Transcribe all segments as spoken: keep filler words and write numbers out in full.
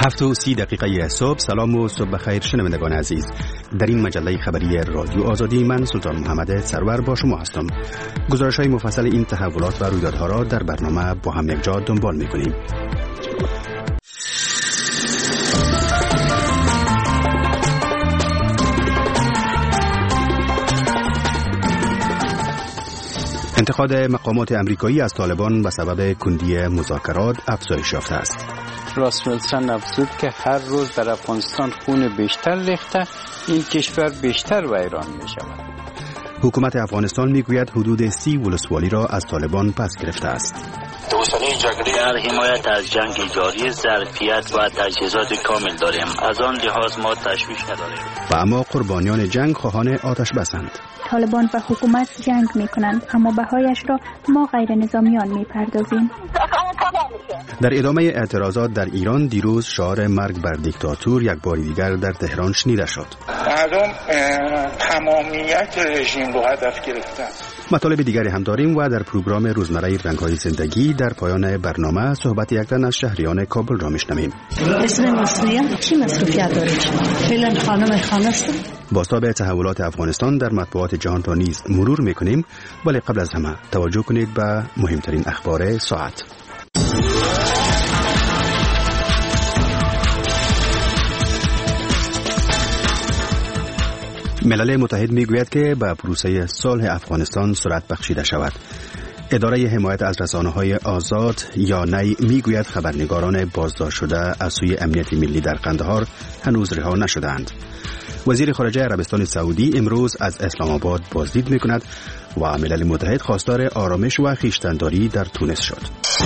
هفت و سی دقیقه صبح. سلام و صبح بخیر شنوندگان عزیز. در این مجله خبری رادیو آزادی من سلطان محمد سرور با شما هستم. گزارش های مفصل این تحولات و رویدادها را در برنامه با هم یک جا دنبال می‌کنیم. انتقاد مقامات امریکایی از طالبان به سبب کندی مذاکرات افزایش یافته است. راس ویلسون افزود که هر روز در افغانستان خون بیشتر ریخته، این کشور بیشتر ویران می شود. حکومت افغانستان میگوید حدود سی ولسوالی را از طالبان پس گرفته است. در حمایت از جنگ جاری ظرفیت و تجهیزات کامل داریم، از آن لحاظ ما تشویش نداریم. و اما قربانیان جنگ خواهان آتش بسند. طالبان و حکومت جنگ میکنند، اما بهایش را ما غیر نظامیان میپردازیم. در ادامه اعتراضات در ایران دیروز شعار مرگ بر دیکتاتور یک بار دیگر در تهران شنیده شد. مردم تمامیت رژیم رو هدف گرفتن. مطالب دیگری هم داریم و در پروگرام روزمره رنگ‌های زندگی در پایان برنامه صحبت یک تن از شهریان کابل را میشنویم. اسم مصریان چی مصروفیت دارید؟ فعلا خانم خانست. بازتاب تحولات افغانستان در مطبوعات جهان را نیز مرور میکنیم، ولی قبل از همه توجه کنید به مهمترین اخبار ساعت. ملل متحد میگوید که به پروسه صلح افغانستان سرعت بخشیده شود. اداره حمایت از رسانه‌های آزاد یا نی میگوید خبرنگاران بازداشت شده از سوی امنیت ملی در قندهار هنوز رها نشده‌اند. وزیر خارجه عربستان سعودی امروز از اسلام آباد بازدید میکند و ملل متحد خواستار آرامش و خویشتن‌داری در تونس شد.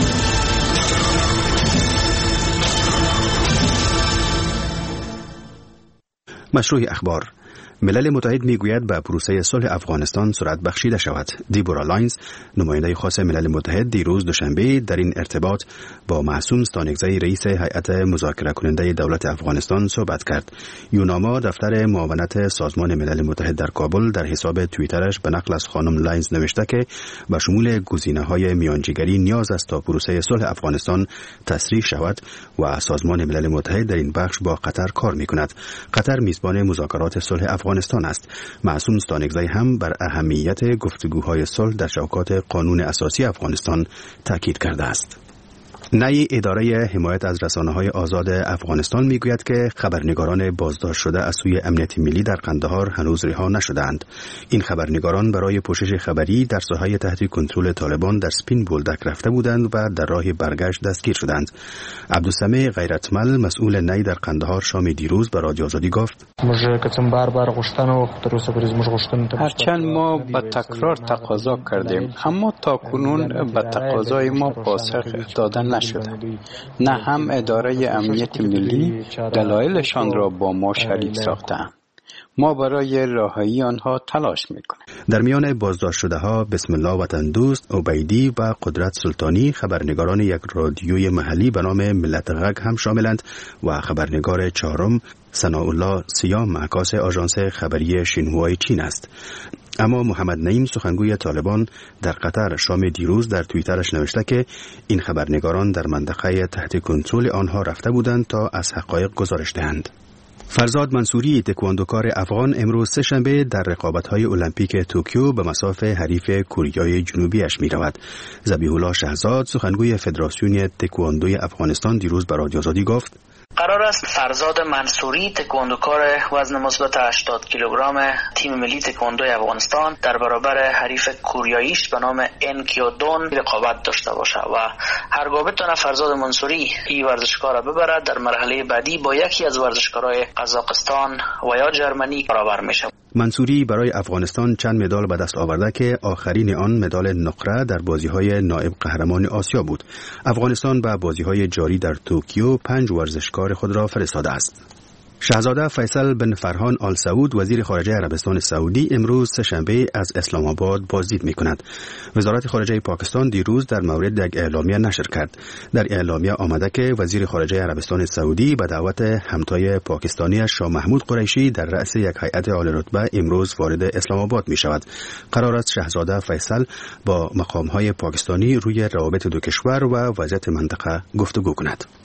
مشروع اخبار. ملل متحد میگوید به پروسه صلح افغانستان سرعت بخشیده شود. دیبورا لاینز، نماینده خاص ملل متحد، دیروز دوشنبه در این ارتباط با معصوم ستانکزی رئیس هیئت مذاکره کننده دولت افغانستان صحبت کرد. یوناما، دفتر معاونت سازمان ملل متحد در کابل، در حساب توییترش به نقل از خانم لاینز نوشته که به شمول گزینه‌های میانجیگری نیاز است تا پروسه صلح افغانستان تسریع شود و سازمان ملل متحد در این بخش با قطر کار می‌کند. قطر میزبان مذاکرات صلح افغانستان است. معصوم ستانکزی هم بر اهمیت گفتگوهای صلح در چوکات قانون اساسی افغانستان تاکید کرده است. نی اداره حمایت از رسانه‌های آزاد افغانستان میگوید که خبرنگاران بازداشت شده از سوی امنیت ملی در قندهار هنوز رها نشده‌اند. این خبرنگاران برای پوشش خبری در ساحه تحت کنترل طالبان در سپین بولدک رفته بودند و در راه برگشت دستگیر شدند. عبدالسمیع غیرتمل، مسئول نی در قندهار، شام دیروز به رادیو آزادی گفت: هرچند ما به تکرار تقاضا کردیم، اما تاکنون به تقاضای ما پاسخ دادن نشده. نه هم اداره امنیت ملی دلایلشان را با ما شریک ساختند. ما برای رهایی آنها تلاش میکنیم. در میان بازداشت شده ها بسم الله وطن دوست، عبیدی و قدرت سلطانی، خبرنگاران یک رادیوی محلی به نام ملت غگ هم شاملند و خبرنگار چهارم ثناءالله سیام عکاس آژانس خبری شینهوای چین است. اما محمد نعیم، سخنگوی طالبان در قطر، شام دیروز در توییترش نوشته که این خبرنگاران در منطقه تحت کنترل آنها رفته بودند تا از حقایق گزارش دهند. فرزاد منصوری، تکواندوکار افغان، امروز سه شنبه در رقابت‌های المپیک توکیو به مصاف حریف کوریای جنوبیش می‌رود. ذبیح الله شهزاد، سخنگوی فدراسیون تکواندوی افغانستان، دیروز به رادیو آزادی گفت: قرار است فرزاد منصوری، تکواندوکار وزن مثبت هشتاد کیلوگرم تیم ملی تکواندوی افغانستان، در برابر حریف کوریاییش به نام انکیودون رقابت داشته باشد و هرگاه بتونه فرزاد منصوری این ورزشکار را ببرد، در مرحله بعدی با یکی از ورزشکارای قزاقستان و یا جرمنی برابر میشه. منصوری برای افغانستان چند مدال به دست آورده که آخرین آن مدال نقره در بازی‌های نایب قهرمان آسیا بود. افغانستان به بازی‌های جاری در توکیو پنج ورزشکار خود را فرستاده است. شاهزاده فیصل بن فرهان آل سعود، وزیر خارجه عربستان سعودی، امروز سه‌شنبه از اسلام آباد بازدید می‌کند. وزارت خارجه پاکستان دیروز در مورد یک اعلامیه نشر کرد. در اعلامیه آمده که وزیر خارجه عربستان سعودی به دعوت همتای پاکستانی شاه محمود قریشی در رأس یک هیئت عالی‌رتبه امروز وارد اسلام آباد می‌شود. قرار است شاهزاده فیصل با مقام‌های پاکستانی روی روابط دو کشور و وضعیت منطقه گفتگو کند.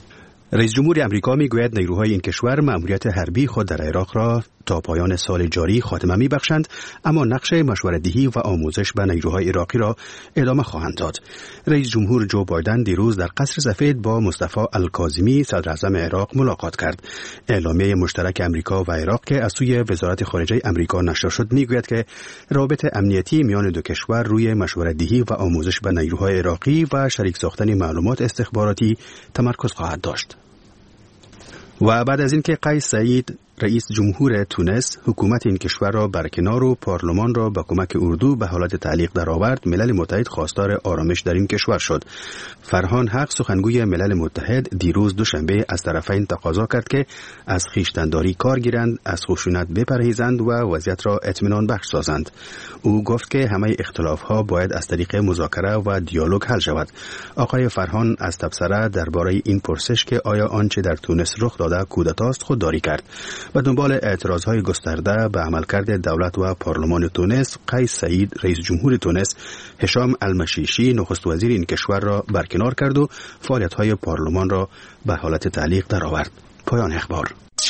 رئیس جمهور امریکا میگوید نیروهای این کشور مأموریت حربی خود در عراق را تا پایان سال جاری خاتمه میبخشند، اما نقش مشورت‌دهی و آموزش به نیروهای عراقی را ادامه خواهند داد. رئیس جمهور جو بایدن دیروز در قصر سفید با مصطفی الکاظمی صدر اعظم عراق ملاقات کرد. اعلامیه مشترک امریکا و عراق که از سوی وزارت خارجه امریکا نشر شد میگوید که روابط امنیتی میان دو کشور روی مشورت‌دهی و آموزش به نیروهای عراقی و شریک ساختن معلومات استخباراتی تمرکز خواهد داشت. و بعد از اینکه قیس سعید رئیس جمهور تونس حکومت این کشور را برکنار و پارلمان را با کمک اردو به حالت تعلیق درآورد، ملل متحد خواستار آرامش در این کشور شد. فرهان حق سخنگوی ملل متحد دیروز دوشنبه از طرفین تقاضا کرد که از خویشتن‌داری کار گیرند، از خشونت بپرهیزند و وضعیت را اطمینان بخش سازند. او گفت که همه اختلاف‌ها باید از طریق مذاکره و دیالوگ حل شود. آقای فرهان از تبصره درباره این پرسش که آیا آنچه در تونس رخ داده کودتاست خودداری کرد. و دنبال اعتراضهای گسترده به عملکرد دولت و پارلمان تونس، قیس سعید رئیس جمهور تونس هشام المشیشی نخست وزیر این کشور را برکنار کرد و فعالیت‌های پارلمان را به حالت تعلیق درآورد. پایان اخبار.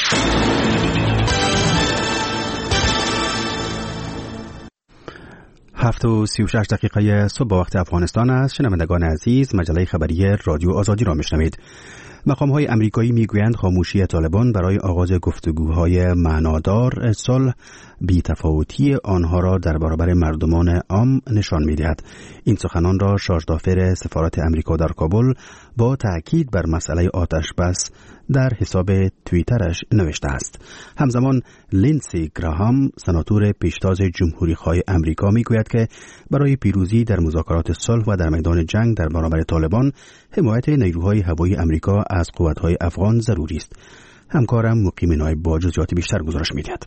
هفت و سی و شش دقیقه صبح با وقت افغانستان است. شنوندگان عزیز، مجله خبری رادیو آزادی را میشنوید. مقام‌های امریکایی میگویند خاموشی طالبان برای آغاز گفتگوهای معنادار صلح بی‌تفاوتی آنها را در برابر مردمان عام نشان می‌دهد. این سخنان را شارژدافر سفارت امریکا در کابل با تأکید بر مسئله آتش بس در حساب توییترش نوشته است. همزمان لینسی گراهام سناتور پیشتاز جمهوری‌خواه امریکا میگوید که برای پیروزی در مذاکرات صلح و در میدان جنگ در برابر طالبان، حمایت نیروهای هوایی امریکا از قوت‌های افغان ضروری است. همکارم مقیم نایب با جزئیات بیشتر گزارش می‌دهد.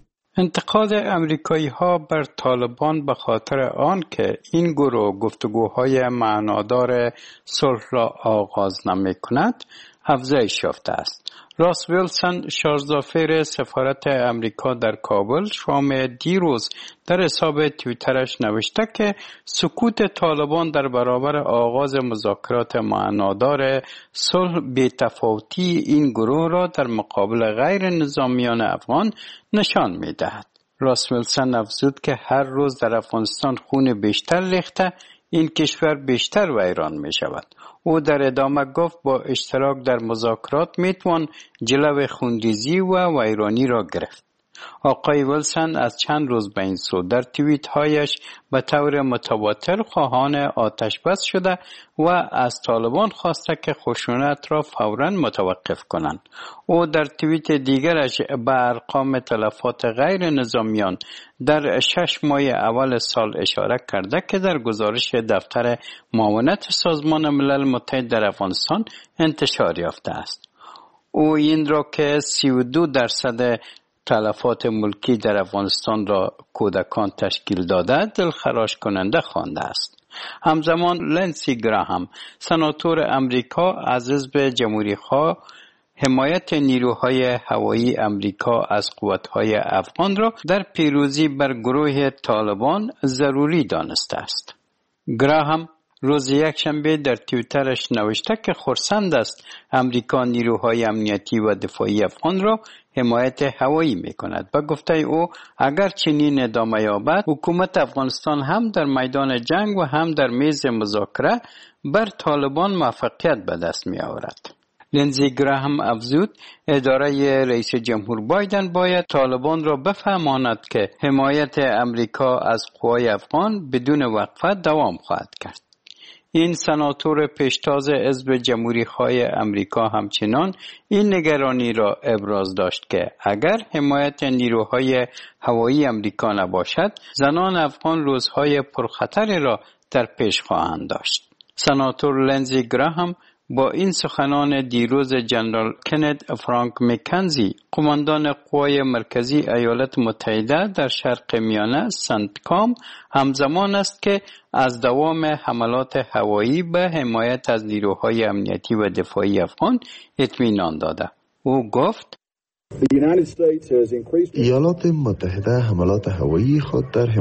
انتقاد امریکایی ها بر طالبان به خاطر آن که این گروه گفتگوهای معنادار صلح را آغاز نمی کند افزایش یافته است. راس ویلسون شارژدافر سفارت امریکا در کابل شام دیروز در حساب توییترش نوشته که سکوت طالبان در برابر آغاز مذاکرات معنادار صلح بی‌تفاوتی این گروه را در مقابل غیر نظامیان افغان نشان می‌دهد. راس ویلسون افزود که هر روز در افغانستان خون بیشتر ریخته، این کشور بیشتر ویران می شود. او در ادامه گفت با اشتراک در مذاکرات می توان جلو خونریزی و ویرانی را گرفت. آقای ویلسون از چند روز به این سو در توییت هایش به طور متواتر خواهان آتش بس شده و از طالبان خواسته که خشونت را فوراً متوقف کنند. او در توییت دیگرش به ارقام تلفات غیر نظامیان در شش ماه اول سال اشاره کرده که در گزارش دفتر معاونت سازمان ملل متحد در افغانستان انتشار یافته است. او این را که سی و دو درصد تلفات ملکی در افغانستان را کودکان تشکیل داده دلخراش کننده خوانده است. همزمان لینسی گراهام سناتور امریکا از حزب جمهوری‌خواه حمایت نیروهای هوایی امریکا از قوت‌های افغان را در پیروزی بر گروه طالبان ضروری دانسته است. گراهام روز یکشنبه در توییترش نوشته که خرسند است امریکا نیروهای امنیتی و دفاعی افغان را حمایت هوایی می کند. و گفته او اگر چنین ادامه یابد حکومت افغانستان هم در میدان جنگ و هم در میز مذاکره بر طالبان موفقیت به دست می آورد. لینزی گراهام افزود اداره رئیس جمهور بایدن باید طالبان را بفهماند که حمایت امریکا از قوای افغان بدون وقفه دوام خواهد کرد. این سناتور پیشتاز حزب جمهوری‌خواه امریکا همچنان این نگرانی را ابراز داشت که اگر حمایت نیروهای هوایی امریکا نباشد، زنان افغان روزهای پرخطری را در پیش خواهند داشت. سناتور لینزی گراهام با این سخنان دیروز جنرال کنت فرانک مکنزی، قماندان قوای مرکزی ایالات متحده در شرق میانه سنتکام، همزمان است که از دوام حملات هوایی به حمایت از نیروهای امنیتی و دفاعی افغان اطمینان داده. او گفت ایالات متحده حملات هوایی خود در حمایت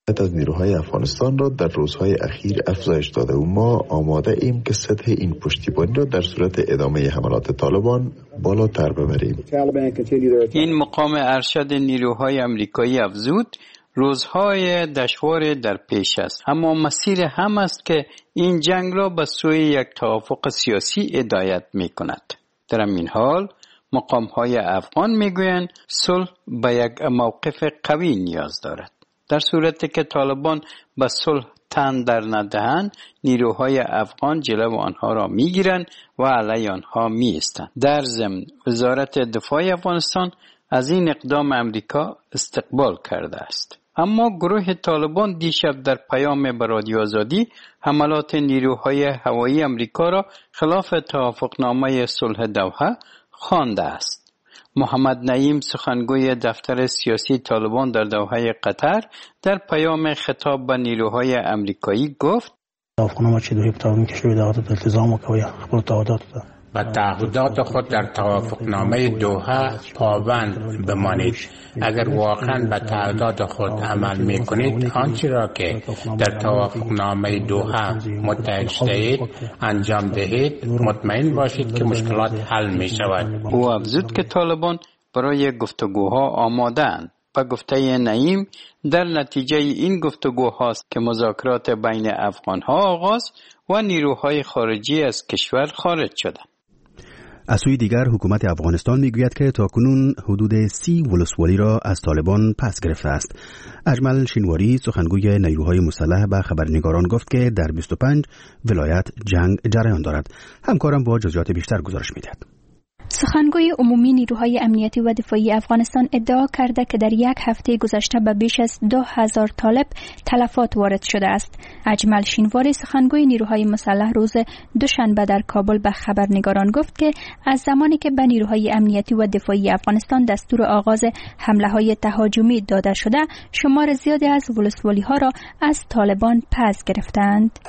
از نیروهای افغانستان را در روزهای اخیر افزایش داده و ما آماده ایم که سطح این پشتیبانی را در صورت ادامه حملات طالبان بالاتر ببریم. این مقام ارشد نیروهای آمریکایی افزود روزهای دشوار در پیش است، اما مسیر هم است که این جنگ را به سوی یک توافق سیاسی هدایت می کند. در این حال مقام های افغان می گویند صلح به یک موقف قوی نیاز دارد. در صورتی که طالبان به صلح تن در ندهند، نیروهای افغان جلو آنها را می گیرند و علیه آنها می ایستند. در ضمن وزارت دفاع افغانستان از این اقدام امریکا استقبال کرده است. اما گروه طالبان دیشب در پیام به رادیو آزادی حملات نیروهای هوایی امریکا را خلاف توافقنامه صلح دوحه خوانده است. محمد نعیم سخنگوی دفتر سیاسی طالبان در دوحه قطر در پیام خطاب به نیروهای امریکایی گفت: توافقنامه چې دوی په تاوان کې شوی دا د التزام وکوي خپل تعهدات و تعهدات خود در توافقنامه دوحه پابند بمانید. اگر واقعا به تعهدات خود عمل می کنید، آنچه را که در توافقنامه دوحه متحد شدید انجام دهید، مطمئن باشید که مشکلات حل می شود. او افزود که طالبان برای گفتگوها آماده‌اند. به گفته نعیم، در نتیجه این گفتگوهاست که مذاکرات بین افغانها آغاز و نیروهای خارجی از کشور خارج شدند. از سوی دیگر حکومت افغانستان میگوید که تاکنون حدود سی ولسوالی را از طالبان پس گرفته است. اجمل شینواری سخنگوی نیروهای مسلح به خبرنگاران گفت که در بیست و پنج ولایت جنگ جریان دارد. همکارم با جزئیات بیشتر گزارش میدهد. سخنگوی عمومی نیروهای امنیتی و دفاعی افغانستان ادعا کرده که در یک هفته گذشته به بیش از دو هزار طالب تلفات وارد شده است. اجمل شینواری سخنگوی نیروهای مسلح روز دوشنبه در کابل به خبرنگاران گفت که از زمانی که به نیروهای امنیتی و دفاعی افغانستان دستور آغاز حمله های تهاجمی داده شده، شمار زیادی از ولسوالی ها را از طالبان پس گرفتند.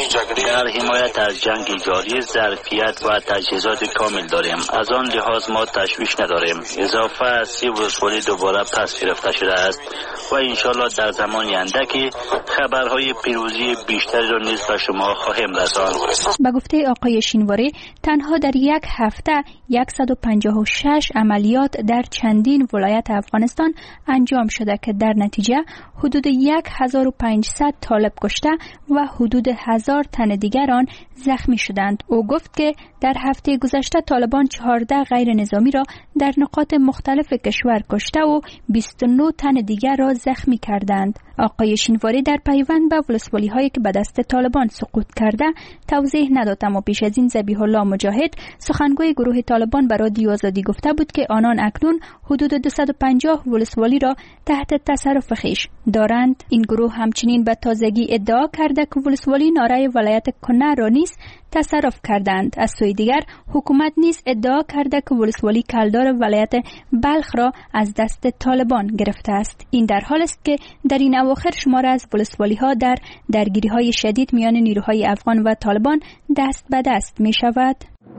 در حمایت از جنگ جاری ظرفیت و تجهیزات کامل داریم. از آن لحاظ ما تشویش نداریم. اضافه از سی ولسوالی دوباره پس گرفته شده است و انشالله در زمان اندکی خبرهای پیروزی بیشتری را نیز به شما خواهیم رساند. به گفته آقای شینواری، تنها در یک هفته صد و پنجاه و شش عملیات در چندین ولایت افغانستان انجام شده که در نتیجه حدود هزار و پانصد طالب کشته و حدود هزار تن دیگر آن زخمی شدند. او گفت که در هفته گذشته طالبان چهارده غیر نظامی را در نقاط مختلف کشور کشته و بیست و نه تن دیگر را زخمی کردند. آقای شینواری در پیوند به ولسوالی هایی که به دست طالبان سقوط کرده توضیح نداد، اما پیش از این ذبیح الله مجاهد سخنگوی گروه طالبان به رادیو آزادی گفته بود که آنان اکنون حدود دویست و پنجاه ولسوالی را تحت تصرف خویش دارند. این گروه همچنین به تازگی ادعا کرده که ولسوالی نارای ولایت کنر را نیز تصرف کردند. از سوی دیگر حکومت نیز ادعا کرده که ولسوالی کلدار ولایت بلخ را از دست طالبان گرفته است. این در حال است که در این اواخر شمار از ولسوالی ها در درگیری های شدید میان نیروهای افغان و طالبان دست به دست می شود.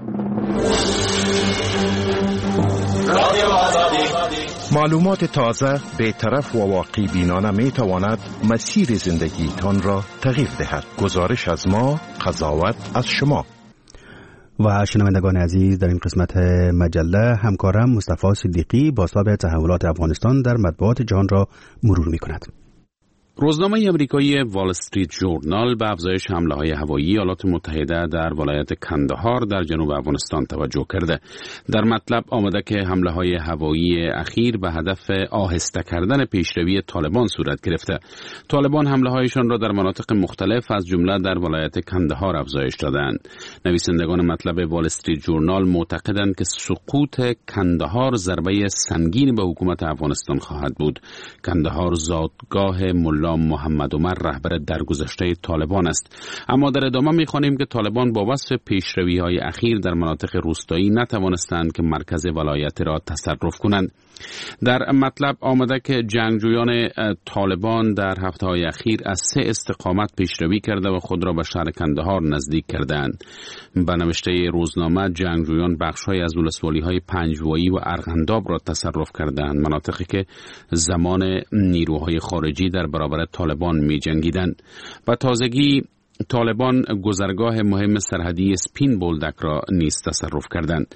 معلومات تازه، بی‌طرف و واقعی بینانه می تواند مسیر زندگیتان را تغییر دهد. گزارش از ما، قضاوت از شما. و شنوندگان عزیز، در این قسمت مجله همکارم مصطفی صدیقی بازتاب تحولات افغانستان در مطبوعات جهان را مرور می کند. روزنامه امریکایی وال استریت ژورنال به افزایش حمله‌های هوایی ایالات متحده در ولایت کندهار در جنوب افغانستان توجه کرده. در مطلب آمده که حمله‌های هوایی اخیر به هدف آهسته کردن پیشروی طالبان صورت گرفته. طالبان حمله‌هایشان را در مناطق مختلف از جمله در ولایت کندهار افزایش دادند. نویسندگان مطلب وال استریت ژورنال معتقدند که سقوط کندهار ضربه سنگین به حکومت افغانستان خواهد بود. کندهار زادگاه ملا محمد عمر رهبر درگذشته طالبان است. اما در ادامه می‌خوانیم که طالبان با وصف پیشروی‌های اخیر در مناطق روستایی نتوانستند که مرکز ولایت را تصرف کنند. در مطلب آمده که جنگجویان طالبان در هفته‌های اخیر از سه استقامت پیشروی کرده و خود را به شهر کندهار نزدیک کردند. به نوشته روزنامه جنگجویان بخش‌های از ولسوالی‌های پنجوایی و ارغنداب را تصرف کردند، مناطقی که زمان نیروهای خارجی در برابر طالبان می‌جنگیدند. و تازگی طالبان گذرگاه مهم سرحدی سپین بولدک را نیز تصرف کردند.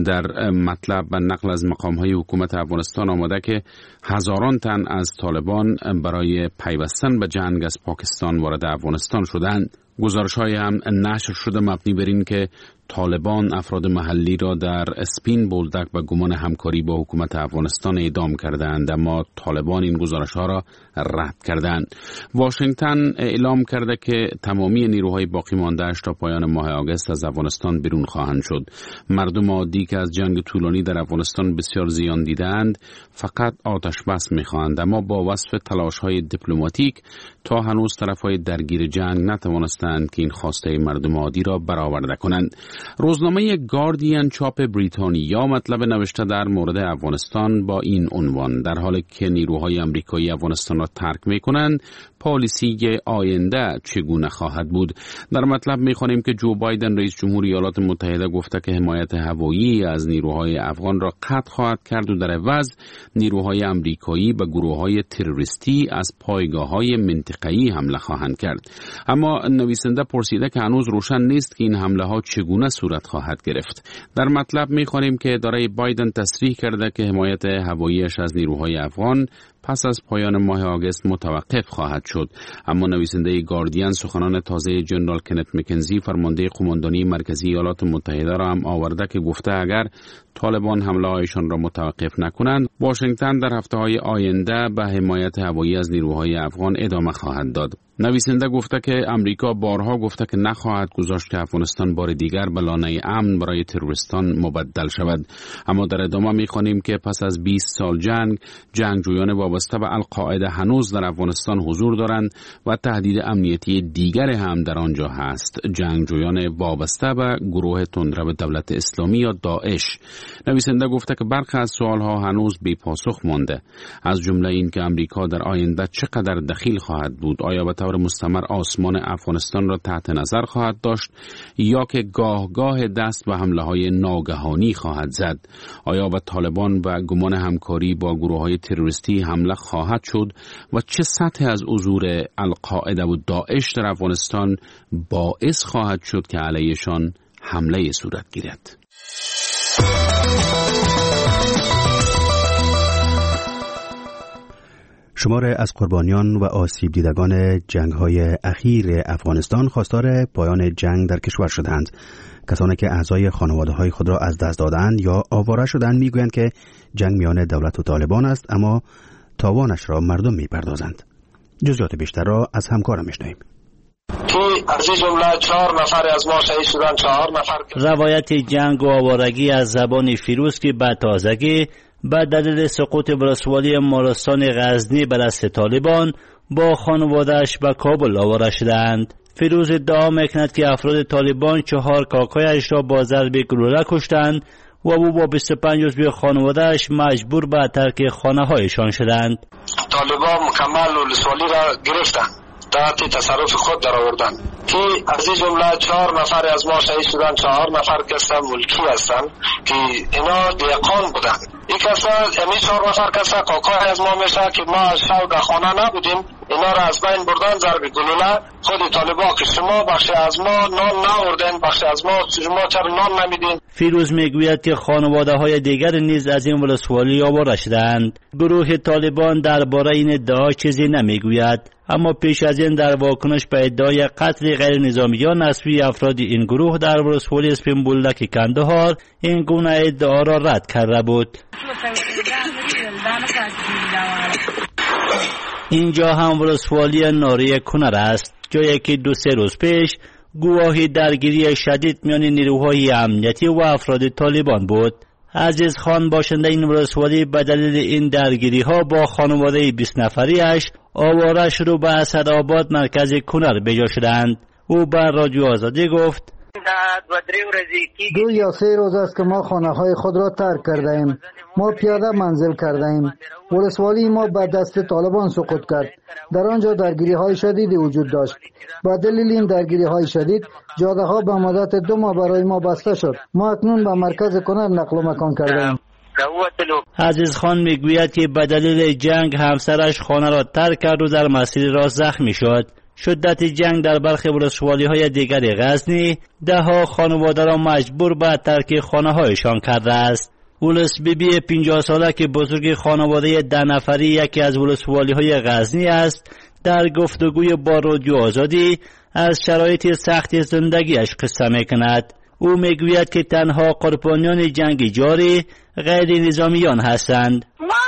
در مطلب و نقل از مقام‌های حکومت افغانستان آمده که هزاران تن از طالبان برای پیوستن به جنگ از پاکستان وارد افغانستان شدند. گزارش‌های هم نشر شده مبنی بر این که طالبان افراد محلی را در اسپین بولدک به گمان همکاری با حکومت افغانستان اعدام کردند، اما طالبان این گزارش‌ها را رد کردند. واشنگتن اعلام کرده که تمامی نیروهای باقی مانده‌اش تا پایان ماه آگوست از افغانستان بیرون خواهند شد. مردم عادی که از جنگ طولانی در افغانستان بسیار زیان دیدند فقط آتش بس می‌خواهند، اما با وصف تلاش‌های دیپلماتیک تا هنوز طرف‌های درگیر جنگ نتوانستند که این خواسته مردم عادی را برآورده کنند. روزنامه گاردین چاپ بریتانیا مطلب نوشته در مورد افغانستان با این عنوان: در حالی که نیروهای آمریکایی افغانستان را ترک می‌کنند، پالیسی آینده چگونه خواهد بود؟ در مطلب می‌خوانیم که جو بایدن رئیس جمهور ایالات متحده گفته که حمایت هوایی از نیروهای افغان را قطع خواهد کرد و در عوض نیروهای آمریکایی به گروه‌های تروریستی از پایگاه‌های منطقه‌ای حمله خواهند کرد. اما نویسنده پرسیده که هنوز روشن نیست که این حمله‌ها چگونه صورت خواهد گرفت. در مطلب می‌خوانیم که اداره بایدن تصریح کرده که حمایت هوایی‌اش از نیروهای افغان پس از پایان ماه آگوست متوقف خواهد شد. اما نویسنده گاردین سخنان تازه جنرال کنت مکنزی فرمانده قماندانی مرکزی ایالات متحده را هم آورده که گفته اگر طالبان حمله هایشان را متوقف نکنند، واشنگتن در هفته‌های آینده به حمایت هوایی از نیروهای افغان ادامه خواهد داد. نویسنده گفته که امریکا بارها گفته که نخواهد گذاشت که افغانستان بار دیگر به لانه امن برای تروریستان مبدل شود. اما در ادامه می‌خوانیم که پس از بیست سال جنگ، جنگجویان وابسته به القاعده هنوز در افغانستان حضور دارند و تهدید امنیتی دیگر هم در آنجا هست، جنگجویان وابسته به گروه تندرو دولت اسلامی یا داعش. نویسنده گفته که برخی از سوالها هنوز بی پاسخ مانده، از جمله این که امریکا در آینده چقدر دخیل خواهد بود، آیا به طور مستمر آسمان افغانستان را تحت نظر خواهد داشت یا که گاه گاه دست به حمله های ناگهانی خواهد زد، آیا به طالبان و گمان همکاری با گروه های تروریستی حمله خواهد شد و چه سطح از حضور القاعده و داعش در افغانستان باعث خواهد شد که علیهشان حمله صورت گیرد. شمار از قربانیان و آسیب دیدگان جنگ‌های اخیر افغانستان خواستار پایان جنگ در کشور شدند. کسانی که اعضای خانواده‌های خود را از دست دادند یا آواره شدند میگویند که جنگ میان دولت و طالبان است، اما تاوانش را مردم میپردازند. جزئیات بیشتر را از همکارم میشنویم. که از این جمله چهار نفر از ما شهید شدند، چهار نفر. روایت جنگ و آوارگی از زبان فیروز که به تازگی به دلیل سقوط ولسوالی مارستان غزنی به دست طالبان با خانواده‌اش به کابل آواره شدند. فیروز ادعا میکند که افراد طالبان چهار کاکایش را با ضرب گلوله کشتند و او با بیست و پنج عضو خانواده‌اش مجبور به ترک خانه‌هایشان شدند. طالبان مکمل ولسوالی را گرفتند، تحت تصرف خود در آوردند که از این جمله چهار نفر از ما شهید شدند، چهار نفر کسا ملکی هستند که اینا دیقان بودند. این کسا یعنی چهار نفر کسا کاکای از ما میشه که ما شب در خانه نبودیم، اینا را از بین بردن ضرب گلوله. خود طالبان که شما بخش از ما نان ناوردین، بخش از ما شما چرا نان نمیدین. فیروز میگوید که خانواده های دیگر نیز از این ولسوالی آواره شدند. گروه طالبان درباره این ادعا چیزی نمیگوید، اما پیش از این در واکنش به ادعای قتل غیر نظامیان از سوی افراد این گروه در ولسوالی اسپین بولدک کندهار این گونه ادعا را رد کرده بود. اینجا هم ولسوالی ناری کنر است، جایی که دو سه روز پیش گواهی درگیری شدید میان نیروهای امنیتی و افراد طالبان بود. عزیز خان باشنده این ولسوالی به دلیل این درگیری ها با خانواده بیست نفریش آواره شروع به اسدآباد مرکز کنر بجا شدند. او بر رادیو آزادی گفت دو یا سه روز است که ما خانه های خود را ترک کرده ایم. ما پیاده منزل کرده ایم. ولسوالی ما به دست طالبان سقوط کرد. در آنجا درگیری های شدیدی وجود داشت. با دلیل این درگیری های شدید جاده ها به مدت دو ماه برای ما بسته شد. ما اکنون به مرکز کنر نقل و مکان کرده ایم. عزیز خان میگوید که به دلیل جنگ همسرش خانه را ترک کرد و در مسیر راه زخمی شد. شدت جنگ در برخی ولسوالی های دیگر غزنی ده ها خانواده را مجبور به ترک خانه هایشان کرده است. ولس بی بی پنجاه ساله که بزرگ خانواده ده نفری یکی از ولسوالی های غزنی است در گفتگوی با رادیو آزادی از شرایط سخت زندگیش قصه میکند. او میگوید که تنها قربانیان جنگ جاری غیر نظامیان هستند.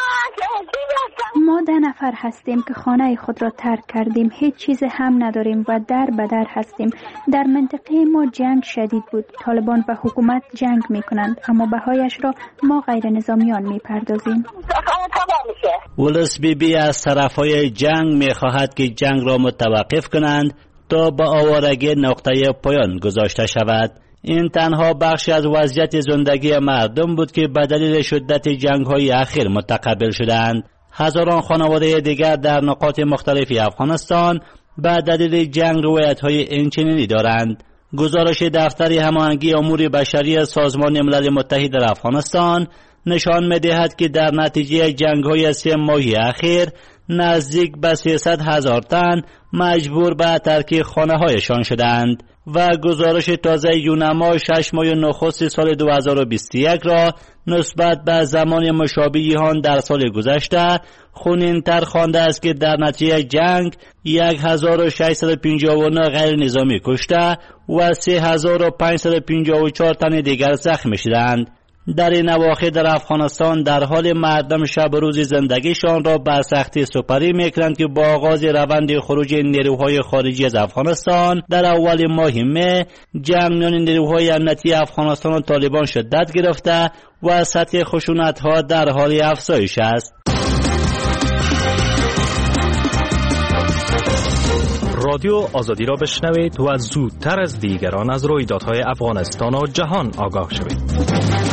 ما ده نفر هستیم که خانه خود را ترک کردیم. هیچ چیز هم نداریم و در به در هستیم. در منطقه ما جنگ شدید بود. طالبان و حکومت جنگ می کنند اما بهایش را ما غیر نظامیان می پردازیم. ولس بی بی از طرفهای جنگ می خواهد که جنگ را متوقف کنند تا به آوارگی نقطه پایان گذاشته شود. این تنها بخشی از وضعیت زندگی مردم بود که به دلیل شدت جنگ‌های اخیر متقبل شدند. هزاران خانواده دیگر در نقاط مختلف افغانستان به دلیل جنگ روایت‌های اینچنینی دارند. گزارش دفتر هماهنگی امور بشری سازمان ملل متحد در افغانستان نشان می‌دهد که در نتیجه جنگ‌های سه ماهی اخیر نزدیک به سیصد هزار تن مجبور به ترک خانه‌هایشان شدند و گزارش تازه یونما شش ماه نخست سال دو هزار و بیست و یک را نسبت به زمان مشابه آن در سال گذشته خونین‌تر خوانده است که در نتیجه جنگ هزار و ششصد و پنجاه و نه غیر نظامی کشته و سه هزار و پانصد و پنجاه و چهار تن دیگر زخمی شدند. در این اواخر در افغانستان در حال مردم شب روز زندگیشان را بر سختی سپری میکنند که با آغاز روند خروج نیروهای خارجی از افغانستان در اول ماه مه جنگ میان نیروهای امنیتی افغانستان و طالبان شدت گرفته و سطح خشونت‌ها در حال افزایش است. رادیو آزادی را بشنوید و زودتر از دیگران از رویدادهای افغانستان و جهان آگاه شوید.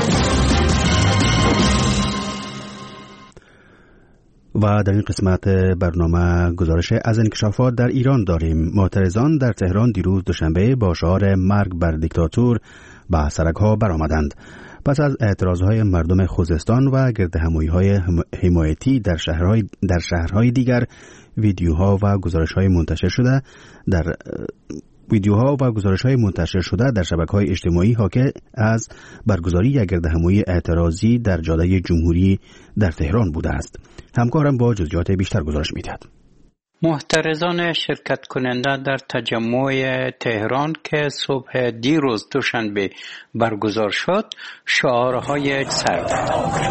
و در این قسمت برنامه گزارش از انکشافات در ایران داریم. معترضان در تهران دیروز دوشنبه با شعار مرگ بر دیکتاتور به سرک‌ها برآمدند. پس از اعتراضهای مردم خوزستان و گردهمایی‌های حمایتی در شهرهای در شهرهای دیگر، ویدیوها و گزارش‌های منتشر شده در ویدیوها و گزارش‌های منتشر شده در شبکه‌های اجتماعی حاکی از برگزاری یک گردهمایی اعتراضی در جاده جمهوری در تهران بوده است. همکارم با جزئیات بیشتر گزارش می‌دهد. محترضان شرکت کننده در تجمع تهران که صبح دیروز دوشنبه برگزار شد شعارهای سر دادند.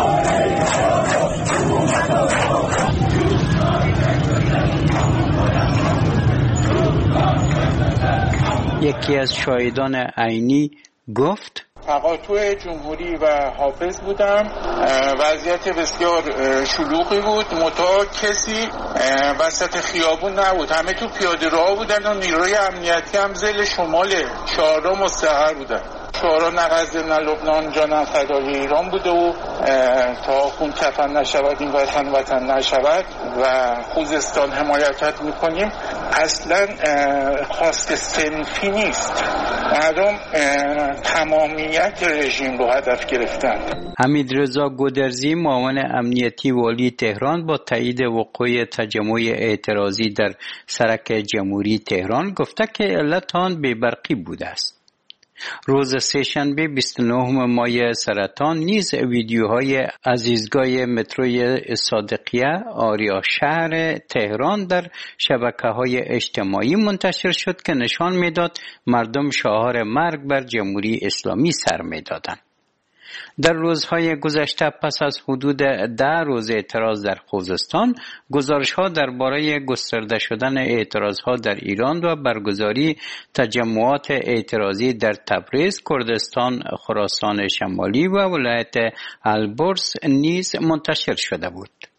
یکی از شاهدان عینی گفت تقاطع جمهوری و حافظ بودم. وضعیت بسیار شلوغی بود، متا کسی وسط خیابون نبود، همه تو پیاده راه بودن و نیروی امنیتی هم زل شمال شهرها مستقر بودن. شعارا نه غزه نه لبنان جانم فدای ایران بوده و تا خون کفن نشود این وطن وطن نشود و خوزستان حمایتت میکنیم. اصلا خواست صنفی نیست، مردم تمامیت رژیم رو هدف گرفتن. حمیدرضا گودرزی معاون امنیتی والی تهران با تایید وقوع تجمع اعتراضی در سرک جمهوری تهران گفته که علت آن بی‌برقی بوده است. روز سه‌شنبه بیست و نه ماه سرطان نیز ویدیوهای از ایستگاه متروی صادقیه آریا شهر تهران در شبکه‌های اجتماعی منتشر شد که نشان می‌داد مردم شعار مرگ بر جمهوری اسلامی سر می‌دادند. در روزهای گذشته پس از حدود ده روز اعتراض در خوزستان، گزارش‌ها درباره گسترده شدن اعتراض‌ها در ایران و برگزاری تجمعات اعتراضی در تبریز، کردستان، خراسان شمالی و ولایت البرز نیز منتشر شده بود.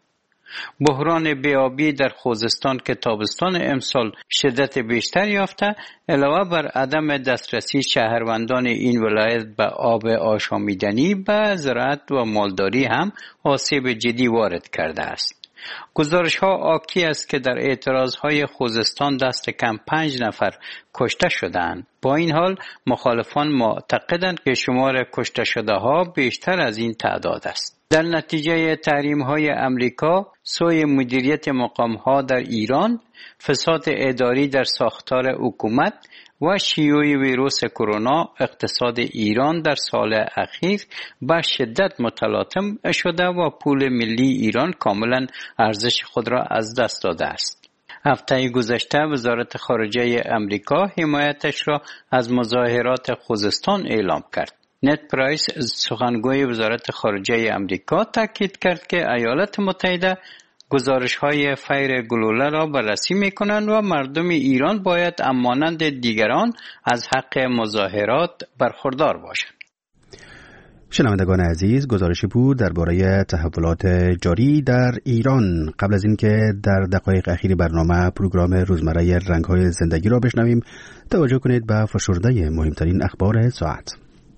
بحران بیابی در خوزستان که تابستان امسال شدت بیشتر یافته، علاوه بر عدم دسترسی شهروندان این ولایت به آب آشامیدنی به زراعت و مالداری هم آسیب جدی وارد کرده است. گزارش ها آکی است که در اعتراض های خوزستان دست کم پنج نفر کشته شدند. با این حال مخالفان معتقدند که شمار کشته شده ها بیشتر از این تعداد است. در نتیجه تحریم های امریکا، سوی مدیریت مقام ها در ایران، فساد اداری در ساختار حکومت و شیوع ویروس کرونا، اقتصاد ایران در سال اخیر به شدت متلاطم شده و پول ملی ایران کاملا ارزش خود را از دست داده است. هفته گذشته وزارت خارجه امریکا حمایتش را از مظاهرات خوزستان اعلام کرد. نت پرایس سخنگوی وزارت خارجه امریکا تاکید کرد که ایالات متحده گزارش‌های فیر گلوله را بررسی می‌کنند و مردم ایران باید همانند دیگران از حق مظاهرات برخوردار باشند. شنوندگان عزیز، گزارشی بود درباره تحولات جاری در ایران. قبل از اینکه در دقایق اخیر برنامه پروگرام روزمره رنگ‌های زندگی را بشنویم، توجه کنید به فشرده مهمترین اخبار ساعت.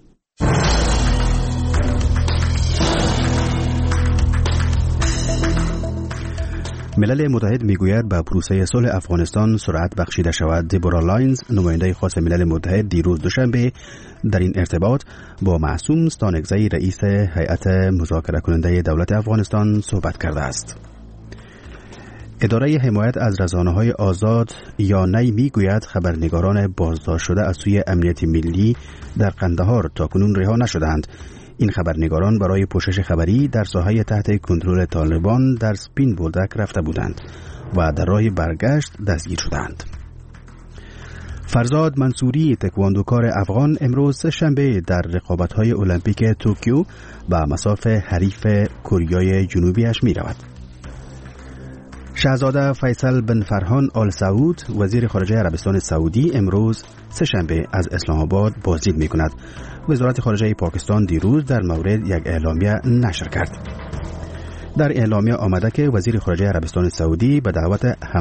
ملل متحد میگوید به پروسه صلح افغانستان سرعت بخشیده شود. دیبورا لاینز، نماینده خاص ملل متحد، دیروز دوشنبه در این ارتباط با معصوم ستانکزی، رئیس هیئت مذاکره کننده دولت افغانستان صحبت کرده است. اداره حمایت از رسانه‌های آزاد یا نی میگوید خبرنگاران بازداشت شده از سوی امنیت ملی در قندهار تاکنون رها نشدند. این خبرنگاران برای پوشش خبری در ساحه تحت کنترل طالبان در سپین بولدک رفته بودند و در راه برگشت دستگیر شدند. فرزاد منصوری، تکواندوکار افغان، امروز سه شنبه در رقابت‌های المپیک توکیو به مصاف حریف کره جنوبیش می‌رود. شاهزاده فیصل بن فرهان آل سعود، وزیر خارجه عربستان سعودی، امروز سه شنبه از اسلام آباد بازدید می‌کند. وزارت خارجه پاکستان دیروز در مورد یک اعلامیه نشر کرد. در اعلامیه آمده که وزیر خارجه عربستان سعودی به دعوت